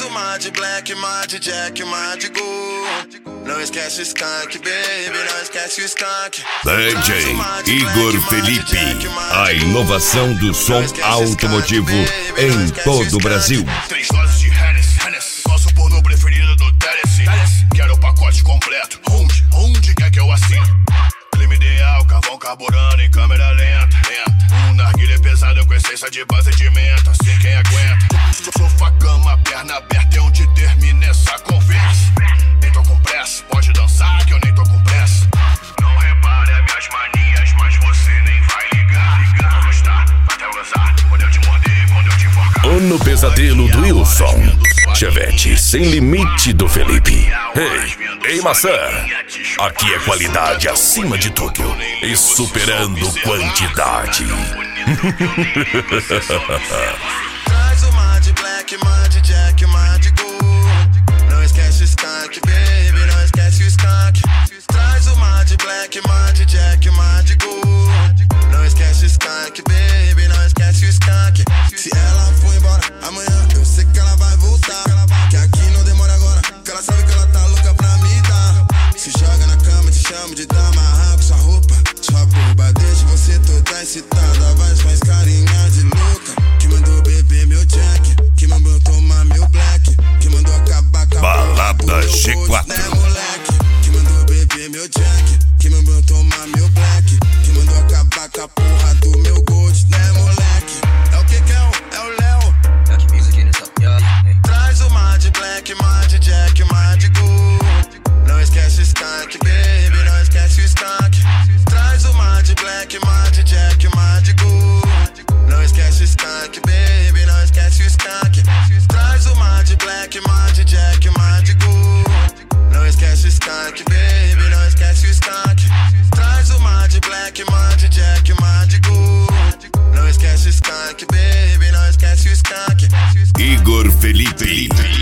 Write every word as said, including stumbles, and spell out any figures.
uma de black, uma de jack, uma de gold. Não esquece o skunk, baby, não esquece o skunk. D J Igor Felipe, a inovação do som automotivo em todo o Brasil. Três doses de Hennessy, Hennessy. Nosso pornô preferido do Tennessee. Quero o pacote completo. Onde? Onde quer que eu assine? Clima ideal, carvão carburando em câmera lenta, lenta. Um narguilé pesado com essência de base de menta. Assim quem aguenta. Sofá, cama, perna aberta é onde termina essa conversa. Nem tô com pressa, pode dançar que eu nem tô com pressa. Não repare as minhas manias, mas você nem vai ligar. Ligar, vai gostar, vai até gozar. Quando eu te morder, quando eu te enforcar. O No Pesadelo do Wilson. Chevette sem limite do Felipe. Ei, ei maçã. Aqui é qualidade acima de tudo e superando quantidade. Traz uma de black, uma de jack, uma de gold. Não esquece o skunk, baby, não esquece o skunk. Traz uma de black, uma de jack, uma de gold. Não esquece o skunk, baby, não esquece o skunk. Se ela for embora amanhã, eu sei que ela vai voltar. Que aqui não demora agora, que ela sabe que ela tá louca pra me dar. Se joga na cama, te chamo de dama, arranco sua roupa, sua boba, deixa você toda excitada. Vai faz carinha de louca. Que mandou beber meu jack, que mandou tomar meu black, que mandou acabar com a Balada G quatro. né, moleque? Que mandou beber meu jack, que mandou tomar meu black, que mandou acabar com a porra do meu gold, né, moleque? É o que que é o, é o Léo. Traz uma de black, uma de jack, uma de gold. Não esquece o skunk, baby, não esquece o skunk. Traz uma de black, uma de jack, uma de gold. Não esquece o skunk, baby, não esquece o skunk. Traz uma de black, uma de jack, uma de gold. Não esquece o skunk, baby, não esquece o skunk. Traz uma de black, uma de jack, uma de gold. Não esquece o skunk, baby, não esquece o skunk. Igor Felipe.